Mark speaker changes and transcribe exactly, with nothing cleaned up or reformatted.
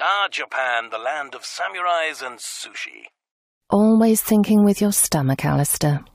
Speaker 1: Ah, Japan, the land of samurais and sushi.
Speaker 2: Always thinking with your stomach, Alistair.